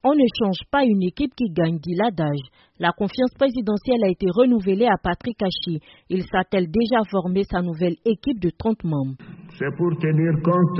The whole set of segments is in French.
On ne change pas une équipe qui gagne, dit l'adage. La confiance présidentielle a été renouvelée à Patrick Achi. Il s'attelle déjà à former sa nouvelle équipe de 30 membres. C'est pour tenir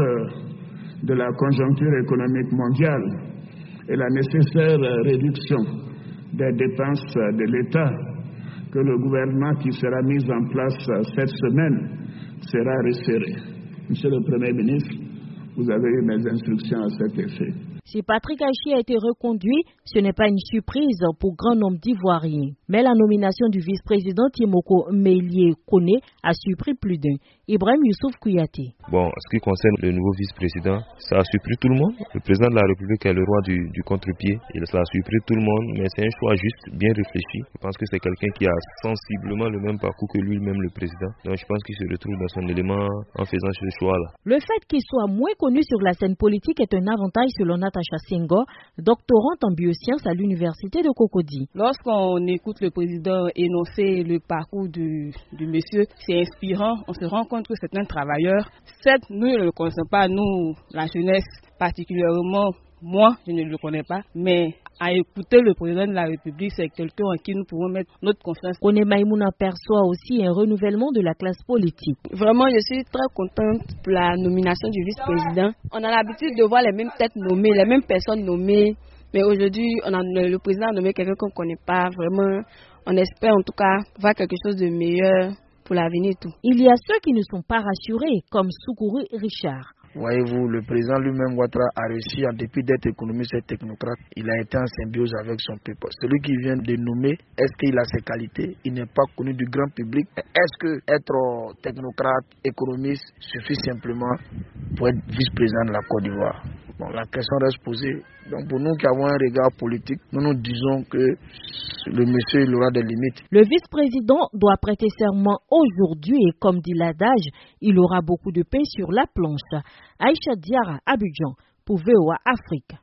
compte de la conjoncture économique mondiale et la nécessaire réduction des dépenses de l'État que le gouvernement qui sera mis en place cette semaine sera resserré. Monsieur le Premier ministre, vous avez eu mes instructions à cet effet. Si Patrick Achi a été reconduit, ce n'est pas une surprise pour grand nombre d'Ivoiriens. Mais la nomination du vice-président Timoko Meïlie Kone a surpris plus d'un. Ibrahim Youssouf Kouyaté. Bon, en ce qui concerne le nouveau vice-président, ça a surpris tout le monde. Le président de la République est le roi du contre-pied. Et ça a surpris tout le monde, mais c'est un choix juste, bien réfléchi. Je pense que c'est quelqu'un qui a sensiblement le même parcours que lui-même, le président. Donc je pense qu'il se retrouve dans son élément en faisant ce choix-là. Le fait qu'il soit moins connu sur la scène politique est un avantage selon Natacha Senghor, doctorante en biosciences à l'université de Cocody. Lorsqu'on écoute le président énoncer le parcours du monsieur, c'est inspirant. On se rend compte que c'est un travailleur. Certes, nous ne le connaissons pas, nous, la jeunesse particulièrement. Moi, je ne le connais pas, mais à écouter le président de la République, c'est quelqu'un en qui nous pouvons mettre notre confiance. Kone Maïmouna perçoit aussi un renouvellement de la classe politique. Vraiment, je suis très contente pour la nomination du vice-président. On a l'habitude de voir les mêmes têtes nommées, les mêmes personnes nommées, mais aujourd'hui, le président a nommé quelqu'un qu'on ne connaît pas. Vraiment, on espère en tout cas voir quelque chose de meilleur pour l'avenir. Il y a ceux qui ne sont pas rassurés, comme Soukourou Richard. Voyez-vous, le président lui-même, Ouattara, a réussi, en dépit d'être économiste et technocrate, il a été en symbiose avec son peuple. Celui qui vient de nommer, est-ce qu'il a ses qualités? Il n'est pas connu du grand public. Est-ce que être technocrate, économiste, suffit simplement pour être vice-président de la Côte d'Ivoire? Bon, la question reste posée. Donc pour nous qui avons un regard politique, nous disons que le monsieur il aura des limites. Le vice-président doit prêter serment aujourd'hui et comme dit l'adage, il aura beaucoup de pain sur la planche. Aïcha Diara, Abidjan, pour VOA Afrique.